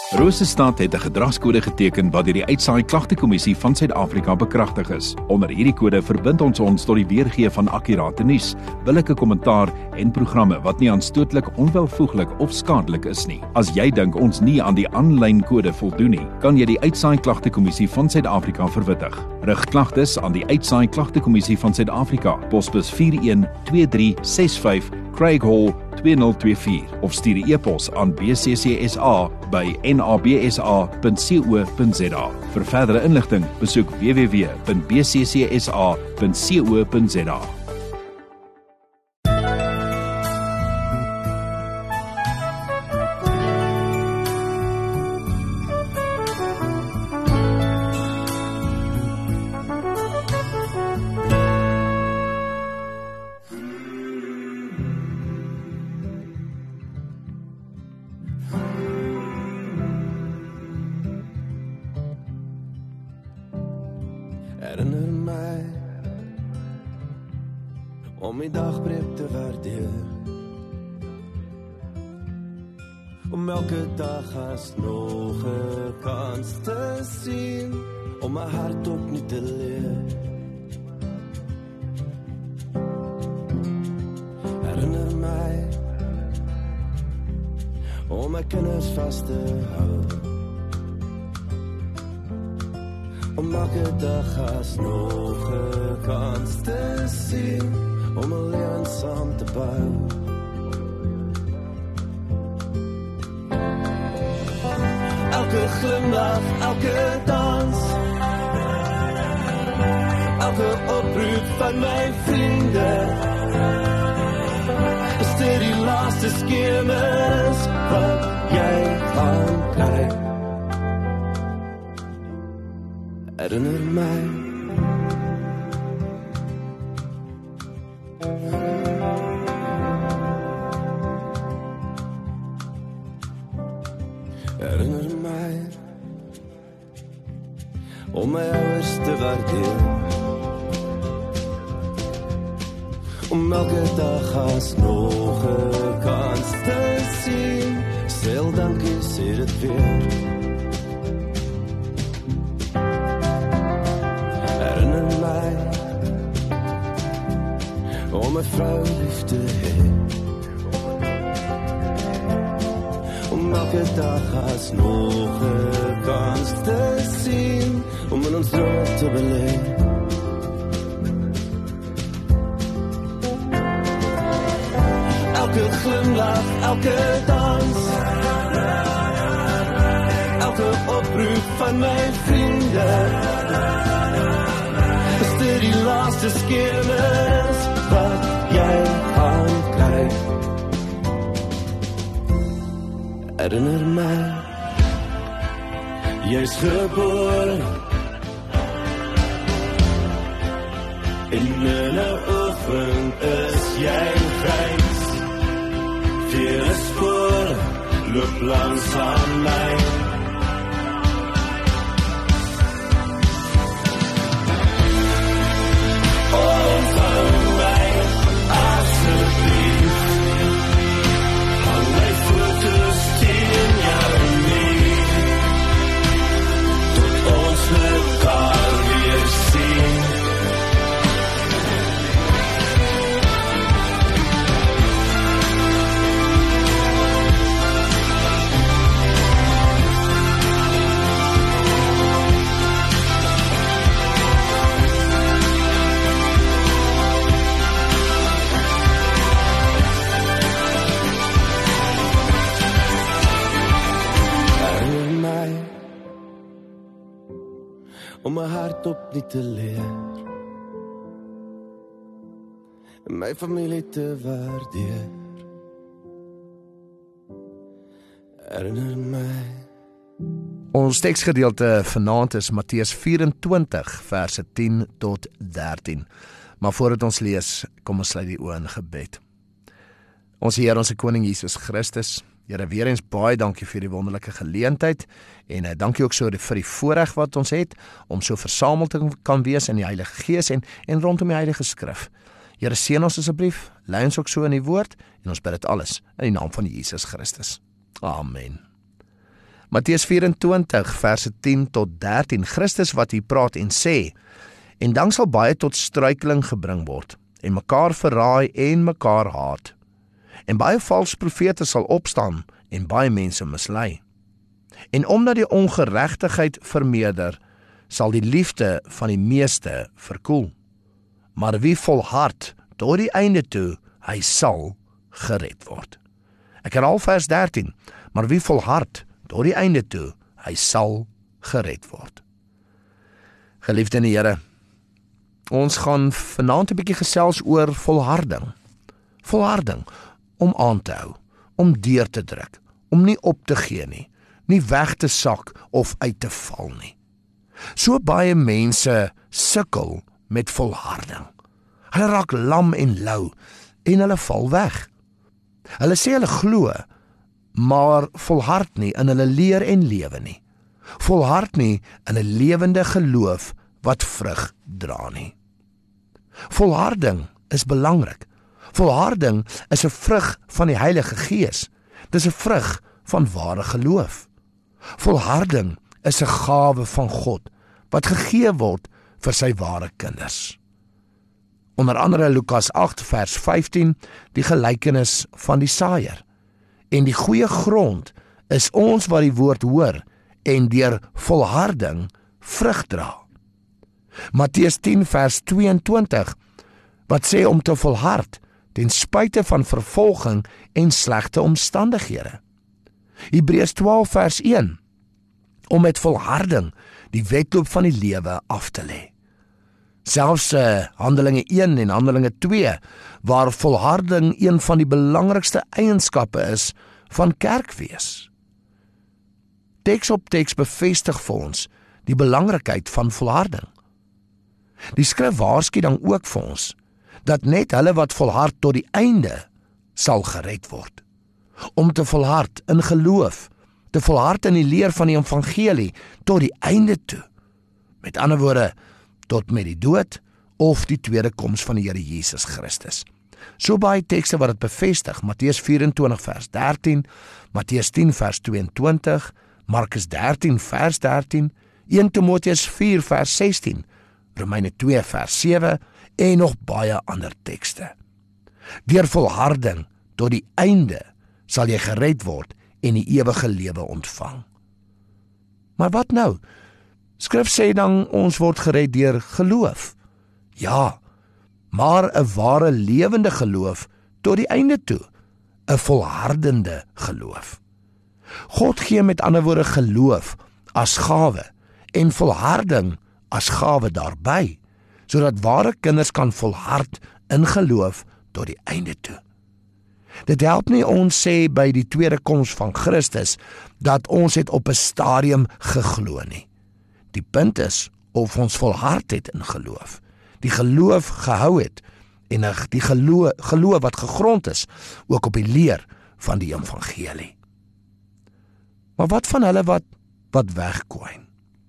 Rosestad het 'n gedragskode geteken wat deur die Uitsaai Klagtekommissie van Suid-Afrika bekragtig is. Onder hierdie kode verbind ons tot die weergee van akkurate nuus, billike kommentaar en programme wat nie aanstootlik, onwelvoeglik of skadelik is nie. As jy dink ons nie aan die aanlyn kode voldoen nie, kan jy die Uitsaai Klagtekommissie van Suid-Afrika verwittig. Rig klagtes aan die Uitsaai Klagtekommissie van Suid-Afrika, posbus 412365 Craig Hall 2024 of stuur 'n e-pos aan bccsa@nabsa.co.za. Vir verdere inligting, besoek www.bccsa.co.za. Herinner my om die dagbreek te waardeer, om elke dag as nog 'n kans te sien, om my hart opnuut te leer. Herinner my om my kinders vas te hou, om elke dag as nog 'n kans te sien, om 'n lewe saam te bou. Elke glimlach, elke dans, elke oproep van my vriende, is dit die laaste skemer wat jy gaan kry. Herinner my om my ouers te waardeer, om elke dag as nog 'n kans te sien, stel dankie, sê dit weer. Om 'n vrou lief te hê, om elke dag as nog 'n kans te sien, om in ons droom te beleef. Elke glimlach, elke dans, elke oproep van my vriende, is dit die laaste skemer wat jy gaan kry. Herinner my, jy's gebore en in 'n oggend is jy grys. Vier spore loop langs aan my. Om my hart opnuut te leer, my familie te waardeer. Herinner my. Ons teksgedeelte vanaand is Matteus 24 verse 10 tot 13. Maar voordat ons lees, kom ons sluit die oë in gebed. Ons Here, ons Koning Jesus Christus, Here, weer eens baie dankie vir die wonderlike geleentheid en dankie ook so vir die voorreg wat ons het om so versamel te kan wees in die Heilige Gees en rondom die Heilige Skrif. Here, seën ons asseblief, lei ons ook so in die woord en ons bid dit alles in die naam van Jesus Christus. Amen. Matteus 24 verse 10 tot 13, Christus wat hier praat en sê, en dan sal baie tot struikeling gebring word, en mekaar verraai en mekaar haat. En baie valse profete sal opstaan, en baie mense mislei. En omdat die ongeregtigheid vermeerder, sal die liefde van die meeste verkoel. Maar wie volhard tot die einde toe, hy sal gered word. Ek herhaal vers 13, maar wie volhard tot die einde toe, hy sal gered word. Geliefde in die Here, ons gaan vanaand 'n bietjie gesels oor volharding. Volharding, om aan te hou, om deur te druk, om nie op te gee nie weg te sak of uit te val nie. So baie mense sukkel met volharding. Hulle raak lam en lou en hulle val weg. Hulle sê hulle glo, maar volhard nie in hulle leer en lewe nie. Volhard nie in 'n lewende geloof wat vrug dra nie. Volharding is belangrik. Volharding is 'n vrug van die Heilige Gees. Dis 'n vrug van ware geloof. Volharding is 'n gawe van God wat gegee word vir sy ware kinders. Onder andere Lukas 8 vers 15, die gelykenis van die saaier. En die goeie grond is ons wat die woord hoor en deur volharding vrug dra. Matteus 10 vers 22, wat sê om te volhard ten spyte van vervolging en slegte omstandighede. Hebreërs 12 vers 1, om met volharding die wedloop van die lewe af te lê. Selfs Handelinge 1 en Handelinge 2, waar volharding een van die belangrikste eienskappe is van kerkwees. Teks op teks bevestig vir ons die belangrikheid van volharding. Die skrif waarsku dan ook vir ons, dat net hulle wat volhard tot die einde sal gered word. Om te volhard in geloof, te volhard in die leer van die evangelie tot die einde toe. Met ander woorde, tot met die dood of die tweede koms van die Here Jesus Christus. So baie tekste wat dit bevestig, Matteus 24 vers 13, Matteus 10 vers 22, Markus 13 vers 13, 1 Timoteus 4 vers 16, Romeine 2 vers 7 en nog baie ander tekste. Deur volharding tot die einde sal jy gered word en die ewige lewe ontvang. Maar wat nou? Skrif sê dan ons word gered deur geloof. Ja, maar 'n ware lewende geloof tot die einde toe, 'n volhardende geloof. God gee met ander woorde geloof as gawe en volharding as gawe daarbey, sodat ware kinders kan volhard in geloof tot die einde toe. Dit help nie ons sê by die tweede koms van Christus dat ons het op 'n stadium geglo nie. Die punt is of ons volhard het in geloof, die geloof gehou het en die geloof wat gegrond is ook op die leer van die evangelie. Maar wat van hulle wat wegkwyn?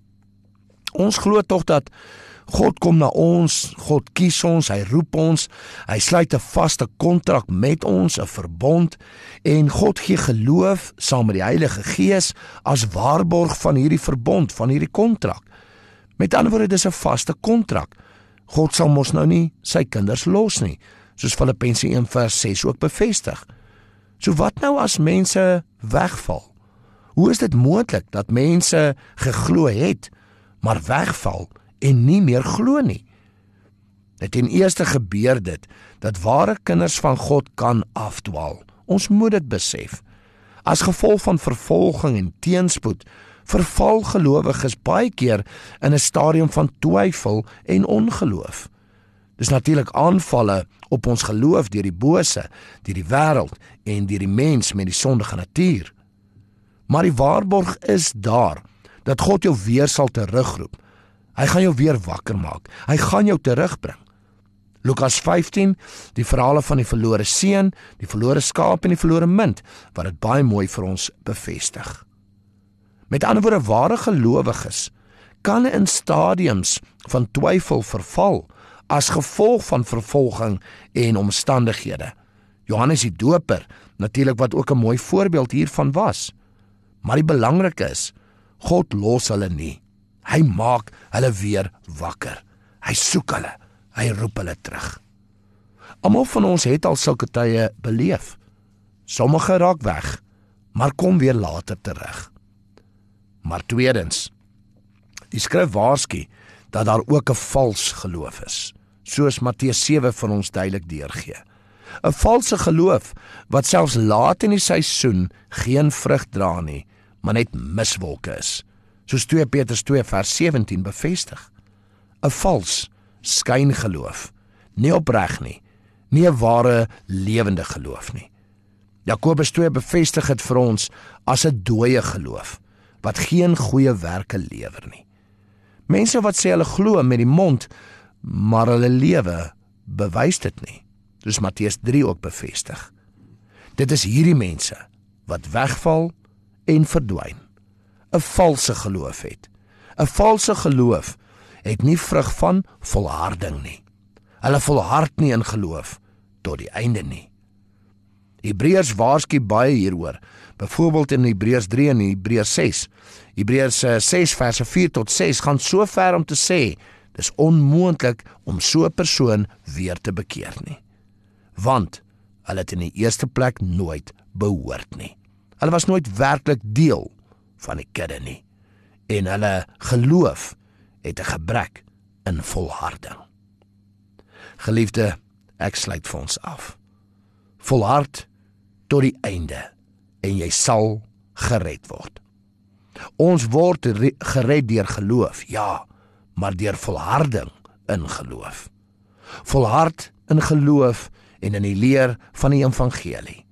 Ons glo tog dat God kom na ons, God kies ons, hy roep ons, hy sluit 'n vaste kontrak met ons, 'n verbond, en God gee geloof saam met die Heilige Gees as waarborg van hierdie verbond, van hierdie kontrak. Met ander woorde, dis 'n vaste kontrak. God sal mos nou nie sy kinders los nie, soos Filippense 1 vers 6 ook bevestig. So wat nou as mense wegval? Hoe is dit moontlik dat mense geglo het, maar wegval en nie meer glo nie? Ten eerste gebeur dit, dat ware kinders van God kan afdwaal. Ons moet dit besef. As gevolg van vervolging en teenspoed, verval gelowiges baie keer in 'n stadium van twyfel en ongeloof. Dis natuurlik aanvalle op ons geloof deur die bose, deur die wêreld en deur die mens met die sondige natuur. Maar die waarborg is daar, dat God jou weer sal terugroep. Hy gaan jou weer wakker maak. Hy gaan jou terugbring. Lukas 15, die verhale van die verlore seun, die verlore skaap en die verlore munt, wat dit baie mooi vir ons bevestig. Met ander woorde, ware gelowiges kan in stadiums van twyfel verval as gevolg van vervolging en omstandighede. Johannes die Doper, natuurlik wat ook 'n mooi voorbeeld hiervan was. Maar die belangrike is, God los hulle nie. Hy maak hulle weer wakker. Hy soek hulle, hy roep hulle terug. Almal van ons het al sulke tye beleef. Sommige raak weg, maar kom weer later terug. Maar tweedens, die skrif waarsku dat daar ook 'n vals geloof is, soos Matteus 7 vir ons duidelik deurgee. 'n Valse geloof wat selfs laat in die seisoen geen vrug dra nie, maar net miswolke is, soos 2 Petrus 2 vers 17 bevestig. 'n Vals skyngeloof, nie opreg nie, nie 'n ware lewende geloof nie. Jakobus 2 bevestig dit vir ons as 'n dooie geloof, wat geen goeie werke lewer nie. Mense wat sê hulle glo met die mond, maar hulle lewe bewys dit nie, soos Matteus 3 ook bevestig. Dit is hierdie mense wat wegval en verdwyn, 'n valse geloof het. 'n Valse geloof het nie vrug van volharding nie. Hulle volhard nie in geloof tot die einde nie. Hebreërs waarsku baie hieroor, byvoorbeeld in Hebreërs 3 en Hebreërs 6. Hebreërs 6 verse 4 tot 6 gaan so ver om te sê, dis onmoontlik om so 'n persoon weer te bekeer nie. Want hulle het in die eerste plek nooit behoort nie. Hulle was nooit werklik deel van die kudde nie. En hulle geloof het 'n gebrek in volharding. Geliefde, ek sluit vir ons af. Volhard tot die einde en jy sal gered word. Ons word gered deur geloof, ja, maar deur volharding in geloof. Volhard in geloof en in die leer van die evangelie.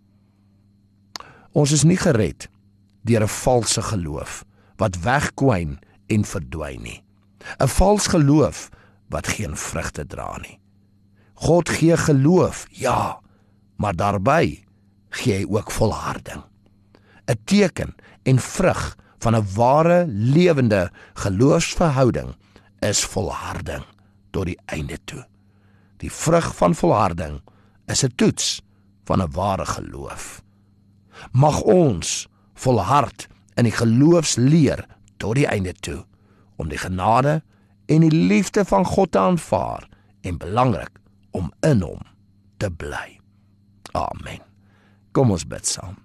Ons is nie gered deur 'n valse geloof wat wegkwyn en verdwyn nie. 'n Vals geloof wat geen vrugte dra nie. God gee geloof, ja, maar daarbey gee hy ook volharding. 'n Teken en vrug van 'n ware, lewende geloofsverhouding is volharding tot die einde toe. Die vrug van volharding is 'n toets van 'n ware geloof. Mag ons volhard in die geloofsleer tot die einde toe, om die genade en die liefde van God te aanvaar en belangrik om in hom te bly. Amen. Kom ons bid saam.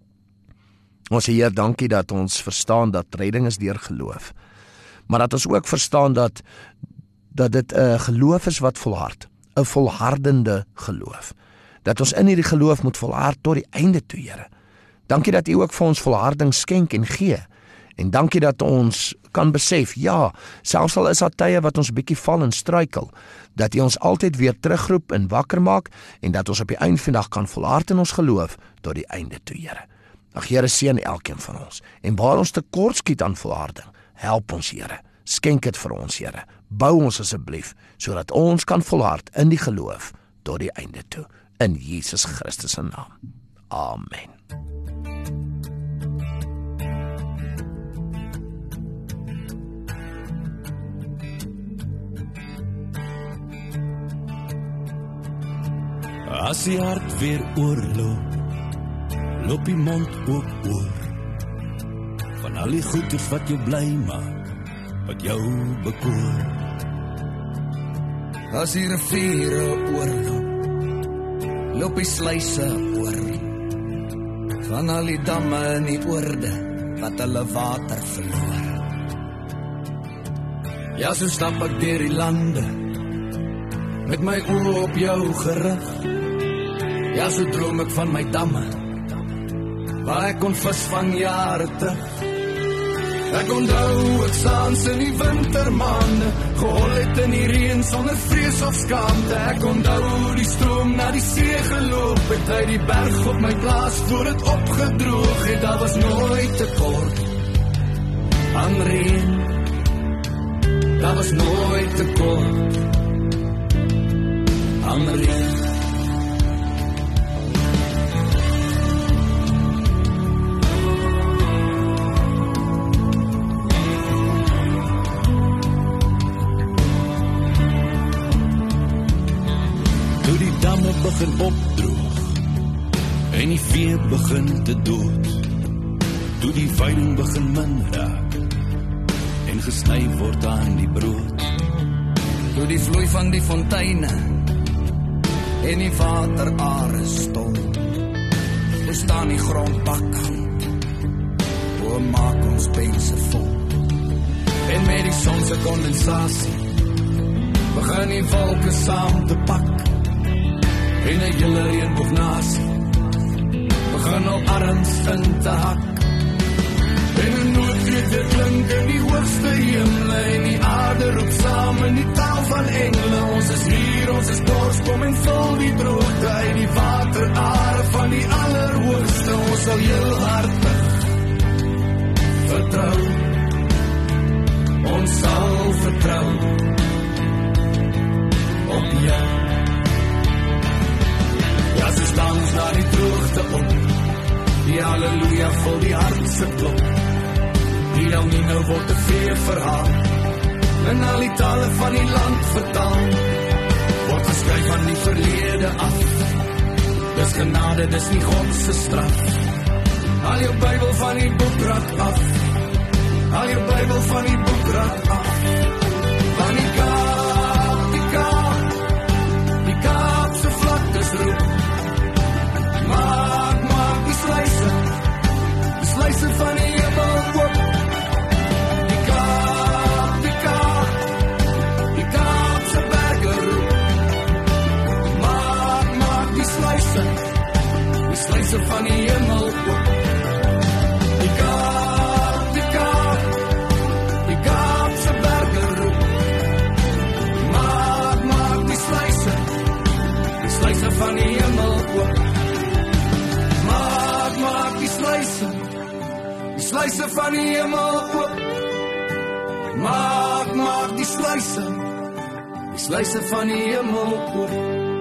Ons Heer, dankie dat ons verstaan dat redding is deur geloof, maar dat ons ook verstaan dat dit 'n geloof is wat volhard, 'n volhardende geloof, dat ons in hierdie geloof moet volhard tot die einde toe, Here. Dankie dat U ook vir ons volharding skenk en gee, en dankie dat ons kan besef, ja, selfs al is daar tye wat ons bietjie val en struikel, dat U ons altyd weer terugroep en wakker maak, en dat ons op die einde van die dag kan volhard in ons geloof tot die einde toe, Here. Ag Here, seën elkeen van ons, en waar ons tekort skiet aan volharding, help ons, Here, skenk dit vir ons, Here, bou ons asseblief, sodat ons kan volhard in die geloof tot die einde toe, in Jesus Christus se naam. Amen. As die hart weer oorloop, loop die mond ook oor, van al die goeders wat jou bly maak, wat jou bekoor. As die riviere oorloop, loop die sluise oor, van al die damme in die oorde, wat hulle water verloor. Ja, so stap ek deur die lande, met my oë op jou gerig. Ja, so droom ek van my damme, waar ek kon visvang jare terug. Ek onthou ek saans in die wintermaande, gehol het in die reën sonder vrees of skaamte. Ek onthou die stroom na die see geloop het, uit die berg op my plaas voor het opgedroog het. Daar was nooit tekort aan reën, daar was nooit tekort aan reën. Begin opdroog en die vee begin te dood, toe die wyn begin min raak en gesny word aan die brood. Toe die vloei van die fonteine en die waterare stol, toe staan die grond bakkant, o maak ons pense vol. En met die son se kondensasie begin die wolke saam te pak, en 'n hele reënboognasie begin al arms in te hak. En 'n noodkrete klink in die hoogste hemel, en die aarde roep saam in die taal van engele. Ons is hier, ons is dors, kom en vul die droogte uit die waterare van die Allerhoogste. Ons sal heel hartig vertrou, ons sal vertrou op jou. Ja, so staan ons na die droogte op, die halleluja vol die hartse klop. Die El Nino word te veel verhaal, en al die tale van die land vertaal, word geskryf van die verlede af. Dis genade, dis nie God se straf. Haal jou Bybel van die boekrak af, haal jou Bybel van die boekrak af. Van die Kaapse vlaktes roep, maak die sluise van die hemel oop. Die Kaapse berge roep, maak die sluise van die hemel oop. Die Kaapse berge roep, maak die sluise van die hemel oop. Maak die sluise van die hemel oop. Maak die sluise van die hemel oop.